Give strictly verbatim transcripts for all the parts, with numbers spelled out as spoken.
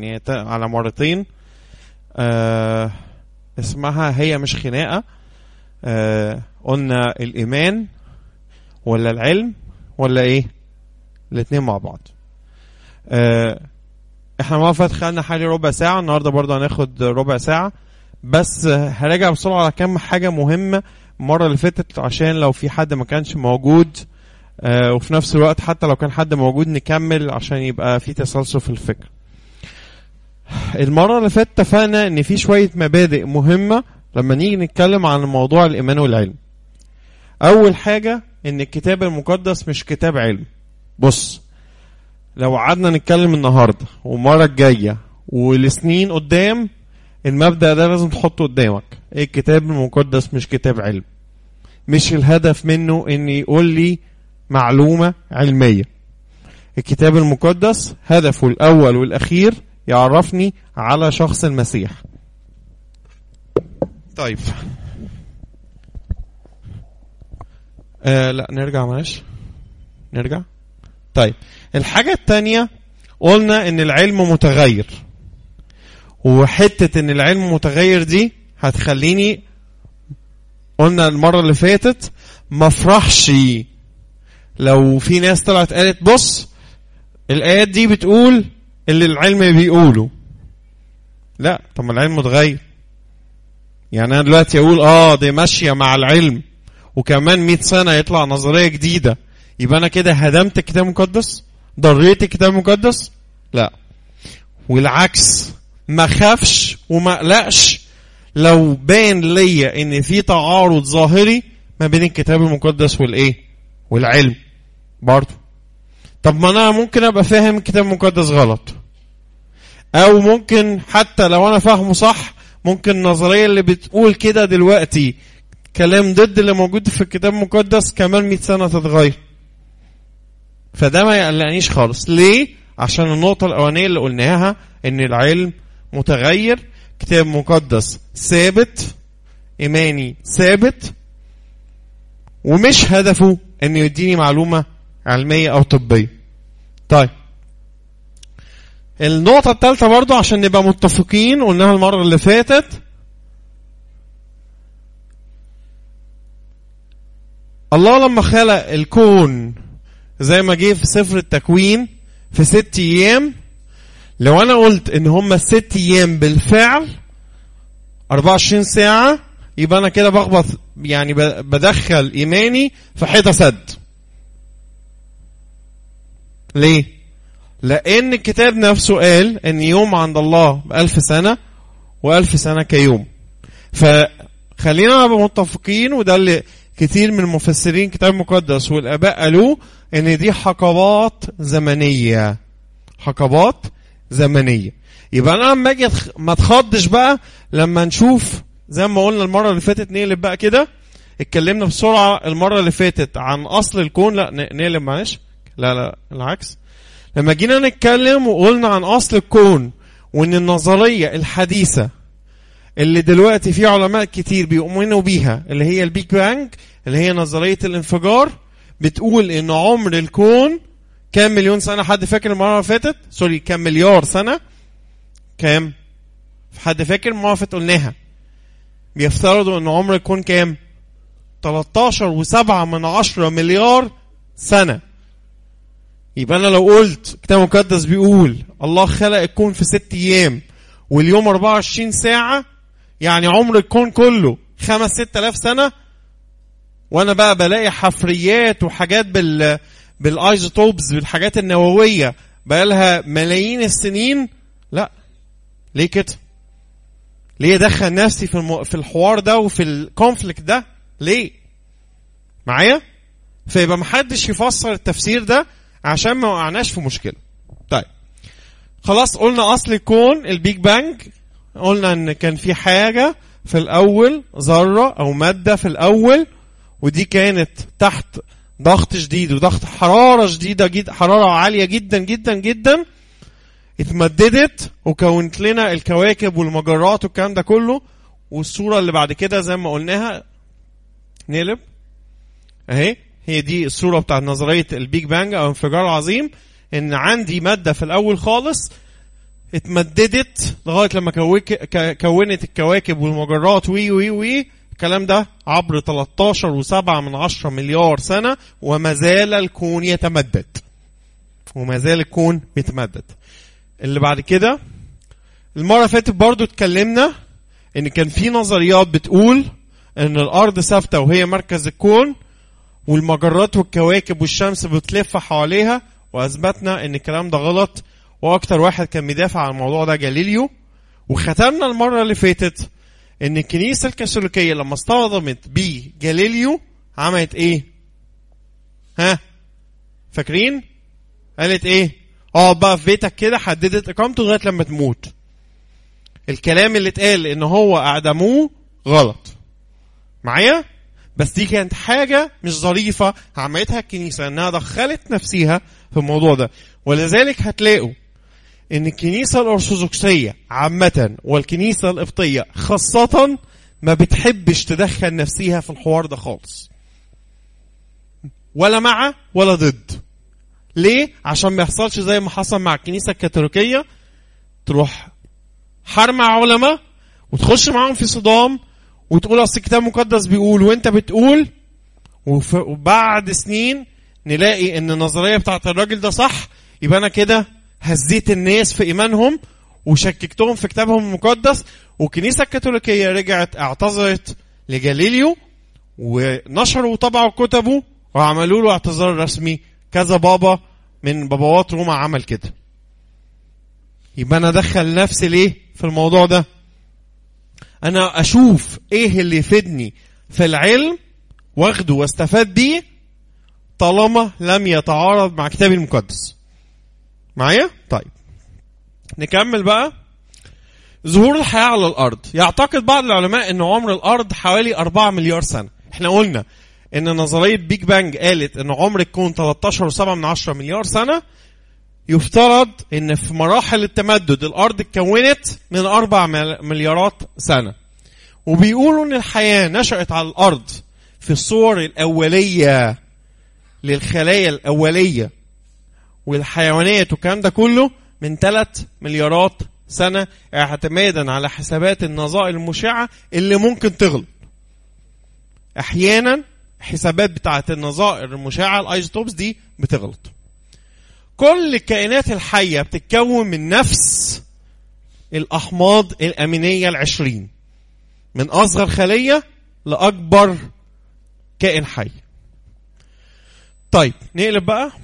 يعني على مرتين. آه اسمها هي مش خناقة. آه قلنا الإيمان ولا العلم ولا ايه؟ الاتنين مع بعض. آه احنا ما فات خدنا حوالي ربع ساعة، النهاردة برضه هناخد ربع ساعة بس. هراجع بسرعة على كم حاجة مهمة المرة اللي فاتت عشان لو في حد ما كانش موجود، آه وفي نفس الوقت حتى لو كان حد موجود نكمل عشان يبقى في تسلسل في الفكر. المرة اللي فاتت اتفقنا ان في شوية مبادئ مهمة لما نيجي نتكلم عن موضوع الإيمان والعلم. اول حاجة ان الكتاب المقدس مش كتاب علم. بص، لو قعدنا نتكلم النهاردة والمرة الجاية والسنين قدام، المبدأ ده لازم تحطه قدامك. ايه؟ الكتاب المقدس مش كتاب علم. مش الهدف منه ان يقول لي معلومة علمية. الكتاب المقدس هدفه الاول والاخير يعرفني على شخص المسيح. طيب آه لا نرجع معلش نرجع. طيب الحاجة التانية قلنا ان العلم متغير، وحتة ان العلم متغير دي هتخليني، قلنا المرة اللي فاتت، مفرحش لو في ناس طلعت قالت بص الآيات دي بتقول اللي العلم بيقوله. لا، طب ما العلم متغير. يعني انا دلوقتي اقول اه دي ماشية مع العلم وكمان مئة سنة يطلع نظرية جديدة، يبقى انا كده هدمت الكتاب المقدس؟ ضريت الكتاب المقدس؟ لا، والعكس. ما خافش وما قلقش لو بان ليا ان في تعارض ظاهري ما بين الكتاب المقدس والايه والعلم برضو. طب ما انا ممكن ابقى فاهم الكتاب المقدس غلط، او ممكن حتى لو انا فاهمه صح ممكن النظرية اللي بتقول كده دلوقتي كلام ضد اللي موجود في الكتاب المقدس كمان مئة سنة تتغير. فده ما يقلقنيش خالص. ليه؟ عشان النقطة الأولانية اللي قلناها ان العلم متغير، كتاب مقدس ثابت، إيماني ثابت، ومش هدفه ان يديني معلومة علمية او طبية. طيب النقطة الثالثة برضو عشان نبقى متفقين، قلناها المرة اللي فاتت، الله لما خلق الكون زي ما جه في سفر التكوين في ست ايام، لو انا قلت ان هم الست ايام بالفعل اربعة وعشرين ساعة، يبقى انا كده بخبط، يعني بدخل ايماني في حيطة سد. ليه؟ لان الكتاب نفسه قال ان يوم عند الله بألف سنة والف سنة كيوم. فخلينا نبقى متفقين، وده اللي كتير من المفسرين كتاب مقدس والاباء قالوه، ان دي حقبات زمنية. حقبات زمنية. يبقى انا لما اجي ما تخضش بقى لما نشوف زي ما قلنا المرة اللي فاتت. نقلب بقى كده، اتكلمنا بسرعة المرة اللي فاتت عن اصل الكون. لا نقلب معلش، لا لا العكس. لما جينا نتكلم وقلنا عن اصل الكون، وان النظرية الحديثة اللي دلوقتي في علماء كتير بيؤمنوا بيها اللي هي البيج بانج، اللي هي نظرية الانفجار، بتقول ان عمر الكون كام مليون سنة؟ حد فاكر المرة اللي فاتت؟ سوري، كام مليار سنة؟ كام؟ حد فاكر المرة اللي فاتت قلناها؟ بيفترضوا ان عمر الكون كام؟ تلتاشر وسبعة من عشرة مليار سنة. يبقى انا لو قلت كتاب مقدس بيقول الله خلق الكون في ست ايام واليوم اربعة وعشرين ساعة، يعني عمر الكون كله خمس ست الاف سنة، وانا بقى بلاقي حفريات وحاجات بال بالايزوتوبز بالحاجات النووية بقى لها ملايين السنين. لا، ليه كده؟ ليه دخل نفسي في الم... في الحوار ده وفي الكونفليكت ده؟ ليه معايا؟ فيبقى محدش يفسر التفسير ده عشان ما وقعناش في مشكلة. طيب خلاص، قلنا اصل الكون البيج بانج. قلنا ان كان في حاجة في الاول، ذرة او مادة في الاول، ودي كانت تحت ضغط شديد وضغط حرارة شديدة جدا، حرارة عالية جدا جدا جدا، اتمددت وكونت لنا الكواكب والمجرات والكلام ده كله. والصورة اللي بعد كده زي ما قلناها، نقلب اهي، هي دي الصورة بتاعت نظرية البيج بانج او انفجار عظيم. ان عندي مادة في الاول خالص اتمددت لغاية لما كونت الكواكب والمجرات وي وي وي الكلام ده عبر تلتاشر وسبعة من عشرة مليار سنة، وما زال الكون يتمدد وما زال الكون بيتمدد. اللي بعد كده المرة فاتت برضو اتكلمنا ان كان في نظريات بتقول ان الارض ثابتة وهي مركز الكون، والمجرات والكواكب والشمس بتلف حواليها، واثبتنا ان الكلام ده غلط، واكتر واحد كان مدافع عن الموضوع ده جاليليو. وختمنا المرة اللي فاتت ان الكنيسة الكاثوليكية لما اصطدمت بجاليليو عملت ايه؟ ها فاكرين؟ قالت ايه؟ اه بقى في بيتك كده، حددت اقامته لغايه لما تموت. الكلام اللي اتقال ان هو اعدموه غلط معايا، بس دي كانت حاجه مش ظريفه عملتها الكنيسه، انها دخلت نفسها في الموضوع ده. ولذلك هتلاقوا ان الكنيسه الارثوذكسيه عامه والكنيسه القبطيه خاصه ما بتحبش تدخل نفسها في الحوار ده خالص، ولا مع ولا ضد. ليه؟ عشان ما يحصلش زي ما حصل مع الكنيسة الكاثوليكية، تروح حرمة علماء وتخش معاهم في صدام وتقول اصل الكتاب المقدس بيقول وانت بتقول، وبعد سنين نلاقي ان النظرية بتاعت الراجل ده صح، يبقى انا كده هزيت الناس في ايمانهم وشككتهم في كتابهم المقدس. والكنيسة الكاثوليكية رجعت اعتذرت لجاليليو ونشروا وطبعوا كتبه وعملوا له اعتذار رسمي، كذا بابا من باباوات روما عمل كده. يبقى انا ادخل نفسي ليه في الموضوع ده؟ انا اشوف ايه اللي يفيدني في العلم واخده واستفاد بيه طالما لم يتعارض مع كتابي المقدس. معايا؟ طيب نكمل بقى. ظهور الحياة على الارض. يعتقد بعض العلماء ان عمر الارض حوالي أربعة مليار سنة. احنا قلنا ان نظرية بيج بانج قالت ان عمر الكون تلتاشر وسبعة من عشرة مليار سنة. يفترض ان في مراحل التمدد الارض اتكونت من اربع مليارات سنة. وبيقولوا ان الحياة نشأت على الارض في الصور الاولية للخلايا الاولية والحيوانات والكلام ده كله من ثلاث مليارات سنة، اعتمادا على حسابات النظائر المشعة اللي ممكن تغلط. احيانا حسابات بتاعت النظائر المشعة الايزوتوبس دي بتغلط. كل الكائنات الحية بتتكون من نفس الأحماض الأمينية العشرين، من أصغر خلية لأكبر كائن حي. طيب نقلب بقى.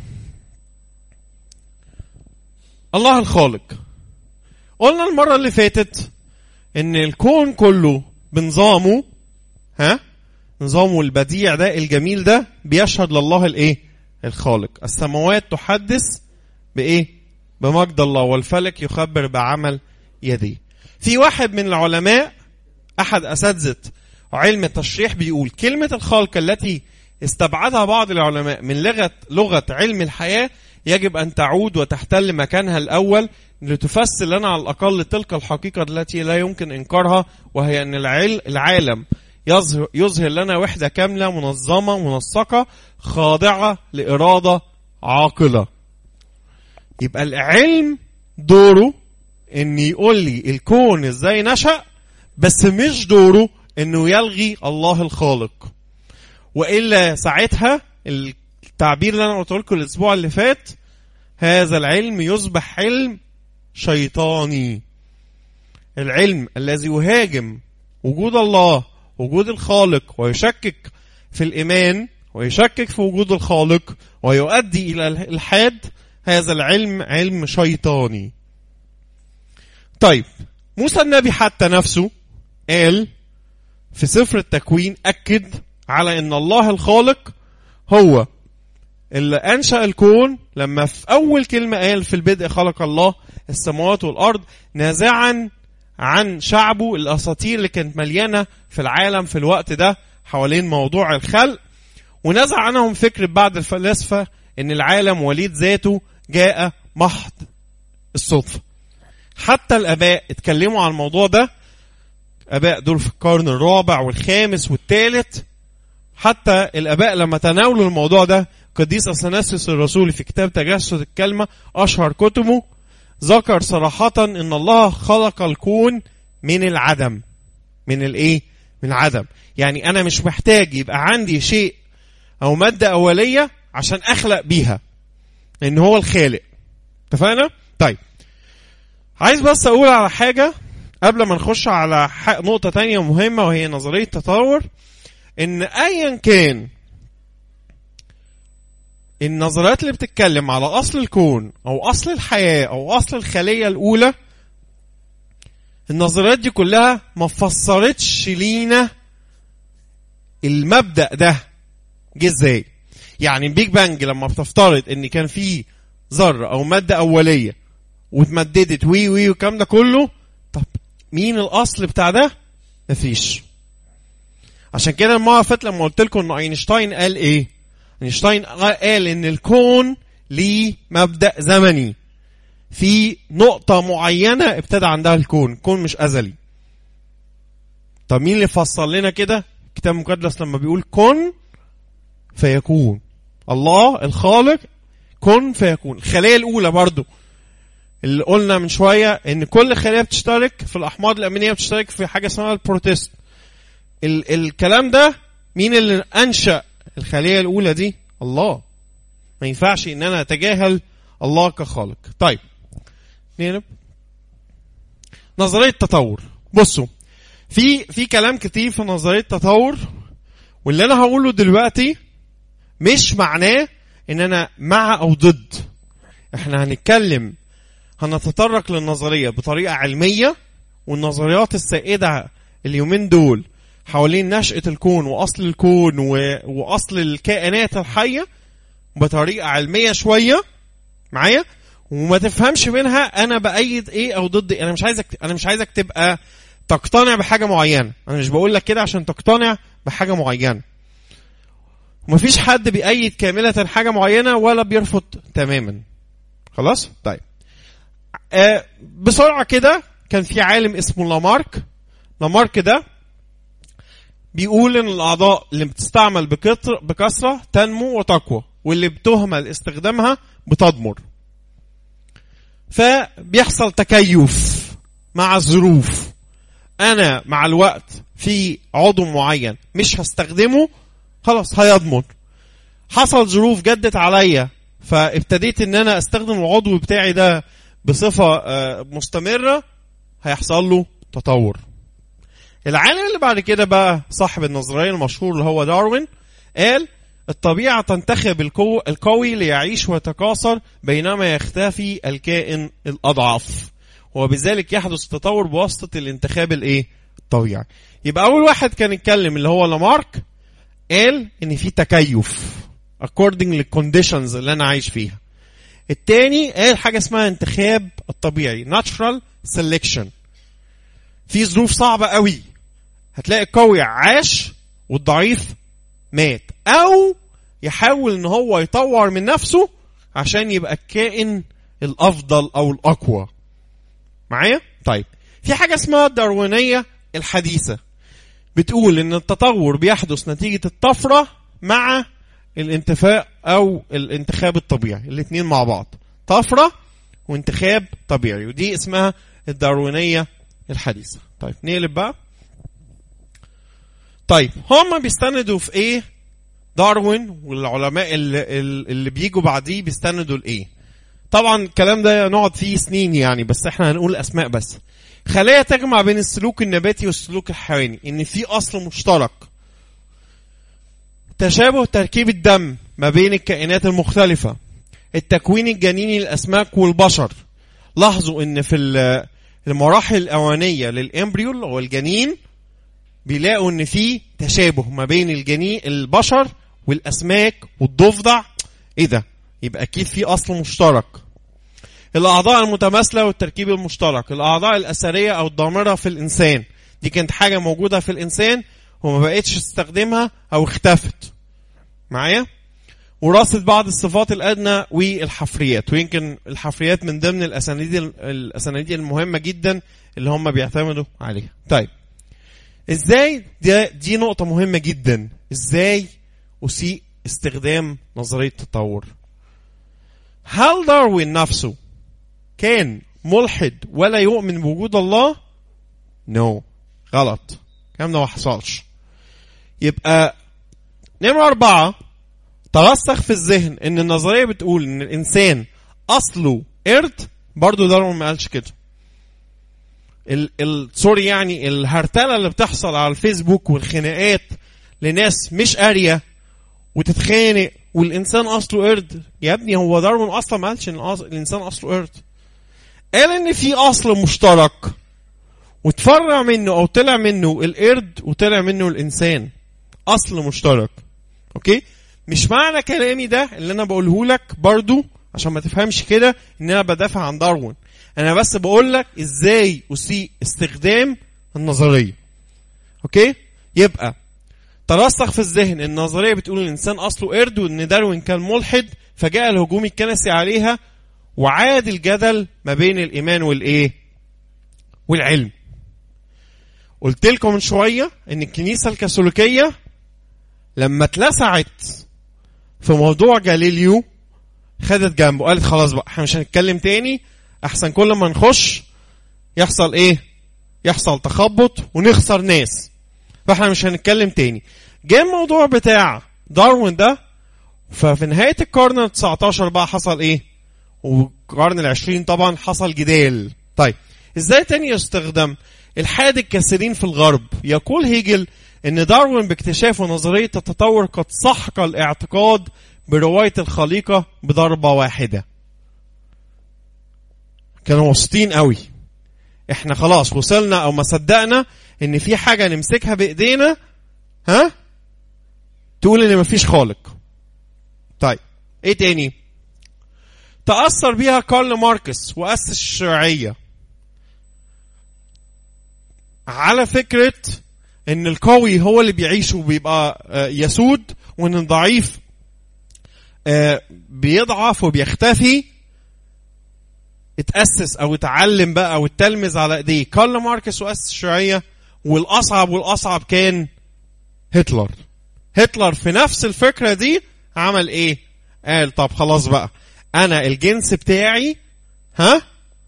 الله الخالق. قلنا المرة اللي فاتت إن الكون كله بنظامه، ها نظامه البديع ده الجميل ده بيشهد لله الايه؟ الخالق. السماوات تحدث بايه؟ بمجد الله، والفلك يخبر بعمل يديه. في واحد من العلماء احد اساتذه علم التشريح بيقول كلمه الخالق التي استبعدها بعض العلماء من لغه لغه علم الحياه يجب ان تعود وتحتل مكانها الاول لتفسر لنا على الاقل تلك الحقيقه التي لا يمكن انكارها، وهي ان العالم يظهر, يظهر لنا وحدة كاملة منظمة منسقة خاضعة لإرادة عاقلة. يبقى العلم دوره ان يقول لي الكون ازاي نشأ، بس مش دوره انه يلغي الله الخالق. وإلا ساعتها التعبير اللي انا قلت لكم الاسبوع اللي فات، هذا العلم يصبح علم شيطاني. العلم الذي يهاجم وجود الله وجود الخالق ويشكك في الإيمان ويشكك في وجود الخالق ويؤدي إلى الإلحاد، هذا العلم علم شيطاني. طيب موسى النبي حتى نفسه قال في سفر التكوين، أكد على أن الله الخالق هو اللي أنشأ الكون. لما في أول كلمة قال في البدء خلق الله السماوات والأرض، نازعا عن شعبه الأساطير اللي كانت مليانة في العالم في الوقت ده حوالين موضوع الخلق، ونزع عنهم فكرة بعض الفلاسفة ان العالم وليد ذاته جاء محض الصدفة. حتى الآباء اتكلموا عن الموضوع ده، آباء دول في القرن الرابع والخامس والثالث. حتى الآباء لما تناولوا الموضوع ده، قديس أثناسيوس الرسولي في كتاب تجسد الكلمة أشهر كتبه ذكر صراحة ان الله خلق الكون من العدم. من الايه؟ من العدم. يعني انا مش محتاج يبقى عندي شيء او مادة اولية عشان اخلق بيها، لان هو الخالق. اتفقنا؟ طيب عايز بس اقول على حاجة قبل ما نخش على نقطة تانية مهمة، وهي نظرية التطور. ان ايا كان النظريات اللي بتتكلم على اصل الكون او اصل الحياة او اصل الخلية الاولى، النظريات دي كلها ما فسرتش لينا المبدأ ده جه ازاي. يعني البيج بانج لما بتفترض ان كان في ذرة او مادة اولية واتمددت وي وي والكلام ده كله، طب مين الاصل بتاع ده؟ مفيش. عشان كده المرة اللي فاتت لما قلت لكم ان اينشتاين قال ايه؟ اينشتاين قال ان الكون ليه مبدأ زمني، في نقطة معينة ابتدى عندها الكون، الكون مش ازلي. طب مين اللي فصل لنا كده؟ الكتاب المقدس لما بيقول كن فيكون، الله الخالق كن فيكون. الخلية الاولى برضو اللي قلنا من شوية ان كل خلية بتشترك في الاحماض الامينية، بتشترك في حاجة اسمها البروتيست. ال الكلام ده مين اللي انشأ الخلية الاولى دي؟ الله. ما ينفعش ان انا اتجاهل الله كخالق. طيب نقلب نظرية التطور. بصوا في في كلام كتير في نظرية التطور، واللي انا هقوله دلوقتي مش معناه ان انا مع او ضد. احنا هنتكلم هنتطرق للنظرية بطريقة علمية، والنظريات السائدة اليومين دول حوالين نشأة الكون وأصل الكون وأصل الكائنات الحية بطريقة علمية شوية معايا، وما تفهمش منها أنا بأيد إيه أو ضد إيه. أنا مش عايزك أنا مش عايزك تبقى تقتنع بحاجة معينة. أنا مش بقول لك كده عشان تقتنع بحاجة معينة. ومفيش حد بيأيد كاملة حاجة معينة ولا بيرفض تماما. خلاص؟ طيب آه بسرعة كده، كان في عالم اسمه لامارك. لامارك ده بيقول ان الاعضاء اللي بتستعمل بكثرة تنمو وتقوى، واللي بتهمل استخدامها بتضمر. فبيحصل تكيف مع الظروف. انا مع الوقت في عضو معين مش هستخدمه، خلاص هيضمر. حصل ظروف جدت عليا فابتديت ان انا استخدم العضو بتاعي ده بصفة مستمرة، هيحصل له تطور. العالم اللي بعد كده بقى صاحب النظرية المشهور اللي هو داروين، قال الطبيعة تنتخب القو... القوي ليعيش ويتكاثر بينما يختفي الكائن الأضعف، وبذلك يحدث التطور بواسطة الانتخاب الايه الطبيعي. يبقى أول واحد كان يتكلم اللي هو لامارك، قال ان في تكيف according للconditions اللي انا عايش فيها. التاني قال حاجة اسمها انتخاب الطبيعي natural selection. في ظروف صعبة قوي هتلاقي القوي عاش والضعيف مات، او يحاول ان هو يطور من نفسه عشان يبقى الكائن الافضل او الاقوى. معايا؟ طيب في حاجة اسمها الداروينية الحديثة، بتقول ان التطور بيحدث نتيجة الطفرة مع الانتفاء او الانتخاب الطبيعي، الاثنين مع بعض، طفرة وانتخاب طبيعي، ودي اسمها الداروينية الحديثة. طيب نقلب بقى. طيب هم بيستندوا في ايه داروين والعلماء اللي, اللي بيجوا بعديه بيستندوا لايه؟ طبعا الكلام ده نقعد فيه سنين يعني، بس احنا هنقول اسماء بس. خلايا تجمع بين السلوك النباتي والسلوك الحيواني، ان في اصل مشترك. تشابه تركيب الدم ما بين الكائنات المختلفة. التكوين الجنيني للاسماك والبشر. لاحظوا ان في المراحل الاولانيه للامبريو او الجنين بيلاقوا ان في تشابه ما بين الجنين البشر والاسماك والضفدع. ايه ده؟ يبقى اكيد في اصل مشترك. الاعضاء المتماثله والتركيب المشترك. الاعضاء الاثريه او الضامره في الانسان، دي كانت حاجه موجوده في الانسان وما بقتش تستخدمها او اختفت. معايا؟ وراثه بعض الصفات الادنى والحفريات، ويمكن الحفريات من ضمن الاسانيد الاسانيد المهمه جدا اللي هم بيعتمدوا عليها. طيب ازاي دي, دي نقطه مهمه جدا، ازاي اسيء استخدام نظريه التطور؟ هل داروين نفسه كان ملحد ولا يؤمن بوجود الله؟ نو no. غلط، الكلام ده ما حصلش. يبقى نمرة أربعة، ترسخ في الذهن ان النظرية بتقول ان الانسان اصله قرد. برضو داروين ما قالش كده. ال ال سوري يعني الهرتلة اللي بتحصل على الفيسبوك والخناقات لناس مش قارية وتتخانق والانسان اصله قرد، يا ابني هو داروين اصلا ما قالش ان الانسان اصله قرد. قال ان في اصل مشترك وتفرع منه او طلع منه القرد وطلع منه الانسان، اصل مشترك. اوكي، مش معنى كلامي ده اللي انا بقوله لك برضو عشان ما تفهمش كده ان انا بدافع عن داروين، انا بس بقول لك ازاي اسيء استخدام النظريه. اوكي، يبقى ترسخ في الذهن النظريه بتقول الانسان اصله قرد وان داروين كان ملحد، فجاء الهجوم الكنسي عليها وعاد الجدل ما بين الايمان والايه والعلم. قلت لكم من شويه ان الكنيسه الكاثوليكيه لما اتلسعت في موضوع جاليليو خدت جنبه، قالت خلاص بقى احنا مش هنتكلم تاني، احسن كل ما نخش يحصل ايه، يحصل تخبط ونخسر ناس، فاحنا مش هنتكلم تاني. جاء الموضوع بتاع داروين ده، ففي نهاية القرن التسعتاشر بقى حصل ايه، والقرن العشرين طبعا حصل جدال. طيب ازاي تاني يستخدم؟ الحاد الكثيرين في الغرب يقول هيجل ان داروين باكتشافه نظرية التطور قد سحق الاعتقاد برواية الخليقة بضربة واحدة. كانوا وسطين قوي، احنا خلاص وصلنا او ما صدقنا ان في حاجة نمسكها بايدينا ها تقول ان مفيش خالق. طيب ايه تاني؟ تأثر بيها كارل ماركس وأسس الشيوعية على فكرة ان القوي هو اللي بيعيش وبيبقى يسود، وان الضعيف بيضعف وبيختفي. اتأسس او اتعلم بقى او اتلمذ على ايديه كارل ماركس وأسس الشيوعية. والاصعب والاصعب كان هتلر. هتلر في نفس الفكرة دي عمل ايه؟ قال طب خلاص بقى انا الجنس بتاعي ها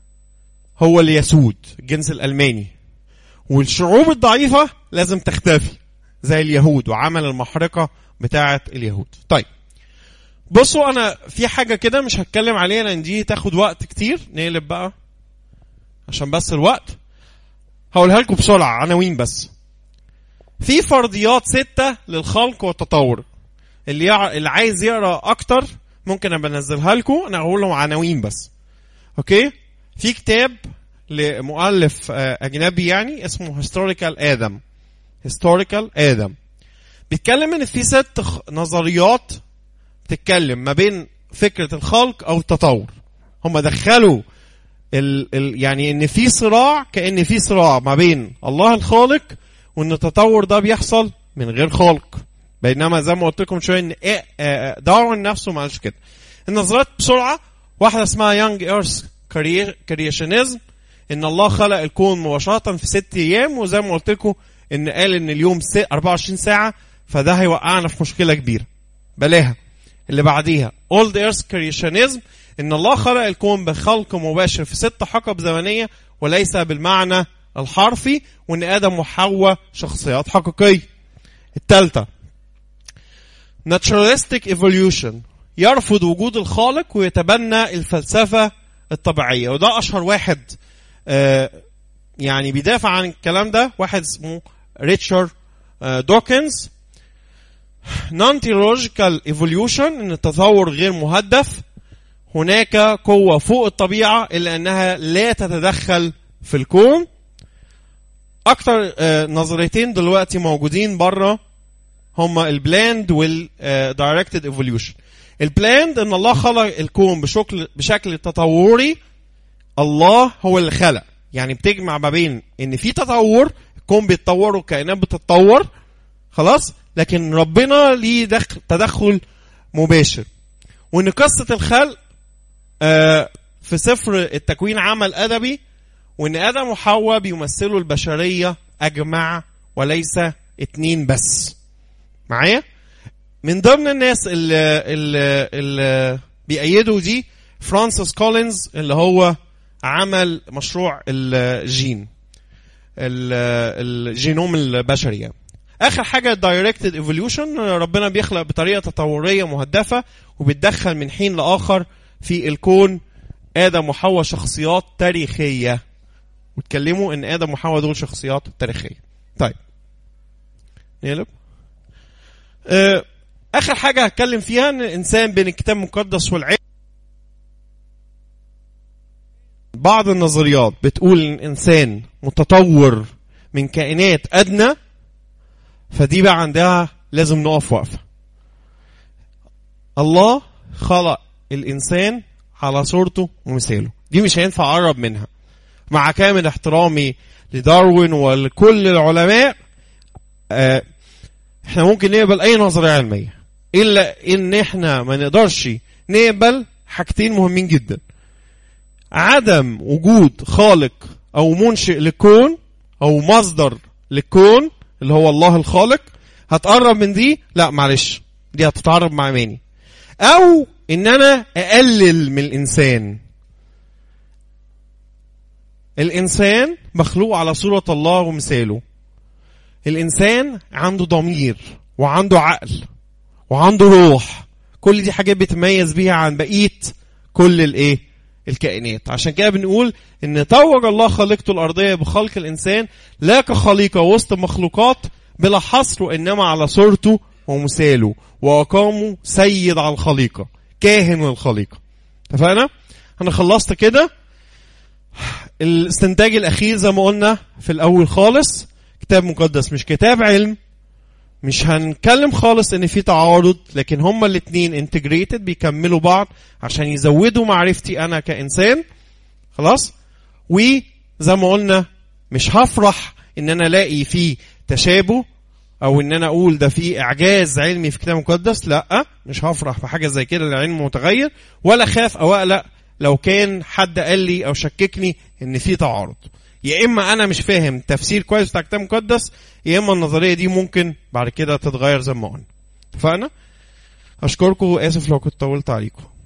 هو اللي يسود، الجنس الالماني، والشعوب الضعيفة لازم تختفي زي اليهود، وعمل المحرقة بتاعة اليهود. طيب بصوا انا في حاجة كده مش هتكلم عليها لان دي تاخد وقت كتير، نقلب بقى عشان بس الوقت. هقولها لكم بسرعة عناوين بس. في فرضيات ستة للخلق والتطور، اللي يع... اللي عايز يقرأ اكتر ممكن ابقى انزلها لكم، انا هقول لهم عناوين بس. اوكي، في كتاب لمؤلف اجنبي يعني اسمه هيستوريكال ادم. هيستوريكال ادم بيتكلم ان في ست نظريات تتكلم ما بين فكرة الخلق او التطور. هم دخلوا ال ال يعني ان في صراع، كأن في صراع ما بين الله الخالق وان التطور ده بيحصل من غير خالق، بينما زي ما قلت لكم شويه ان إيه داروين نفسه ما قالش كده. النظريات بسرعه، واحده اسمها يانج ايرث كرييشنزم، ان الله خلق الكون مباشره في ست ايام، وزي ما قلت لكم ان قال ان اليوم أربعة وعشرين ساعه، فده هيوقعنا في مشكله كبيره. بلاها اللي بعديها اولد ايرث كرييشنزم، ان الله خلق الكون بخلق مباشر في ست حقب زمنيه وليس بالمعنى الحرفي، وان ادم وحواء شخصيات حقيقيه. الثالثه naturalistic evolution، يرفض وجود الخالق ويتبنى الفلسفه الطبيعيه، وده اشهر واحد آه يعني بيدافع عن الكلام ده، واحد اسمه ريتشارد آه دوكنز. non-theological evolution، ان التطور غير مهدف، هناك قوة فوق الطبيعة إلا أنها لا تتدخل في الكون. أكتر نظريتين دلوقتي موجودين برا هما البلاند والدايركتد ايفوليوشن. البلاند ان الله خلق الكون بشكل بشكل تطوري، الله هو اللي خلق، يعني بتجمع ما بين ان في تطور، الكون بيتطور والكائنات بتتطور خلاص، لكن ربنا ليه تدخل مباشر. وان قصة الخلق في سفر التكوين عمل ادبي، وان ادم وحواء بيمثلوا البشرية اجمع وليس اتنين بس. معايا؟ من ضمن الناس اللي, اللي, اللي بيأيدوا دي فرانسيس كولينز، اللي هو عمل مشروع الجين الجينوم البشري يعني. اخر حاجه directed evolution، ربنا بيخلق بطريقه تطوريه مهدفه وبيتدخل من حين لاخر في الكون. ادم وحواء شخصيات تاريخيه، واتكلموا ان ادم وحواء دول شخصيات تاريخيه. طيب نقلب. آه اخر حاجه هتكلم فيها ان الانسان بين الكتاب المقدس والعلم. بعض النظريات بتقول ان الانسان متطور من كائنات ادنى، فدي بقى عندها لازم نقف وقفه. الله خلق الانسان على صورته ومثاله، دي مش هينفع اقرب منها مع كامل احترامي لداروين ولكل العلماء. اه احنا ممكن نقبل اي نظريه علميه، الا ان احنا ما نقدرش نقبل حاجتين مهمين جدا: عدم وجود خالق او منشئ للكون او مصدر للكون اللي هو الله الخالق. هتقرب من دي؟ لا معلش، دي هتتعرض مع ماني. او ان انا اقلل من الانسان. الانسان مخلوق على صورة الله ومثاله. الانسان عنده ضمير وعنده عقل وعنده روح، كل دي حاجات بتميز بيها عن بقية كل الايه الكائنات. عشان كده بنقول ان توج الله خليقته الارضيه بخلق الانسان لا كخليقه وسط مخلوقات بلا حصر، وانما على صورته ومثاله، واقامه سيد على الخليقه، كاهن الخليقه. اتفقنا؟ انا خلصت كده. الاستنتاج الاخير زي ما قلنا في الاول خالص، كتاب مقدس مش كتاب علم، مش هنتكلم خالص ان في تعارض، لكن هما الاثنين انتجريتد بيكملوا بعض عشان يزودوا معرفتي انا كانسان. خلاص؟ وزي ما قلنا مش هفرح ان انا الاقي فيه تشابه او ان انا اقول ده فيه اعجاز علمي في كتاب مقدس. لا، مش هفرح بحاجه زي كده، العلم متغير، ولا خاف او اقلق لو كان حد قال لي او شككني ان في تعارض. يا اما انا مش فاهم تفسير كويس بتاع الكتاب المقدس، يا اما النظريه دي ممكن بعد كده تتغير زي ما قلنا. اتفقنا؟ اشكركم واسف لو كنت طولت عليكم.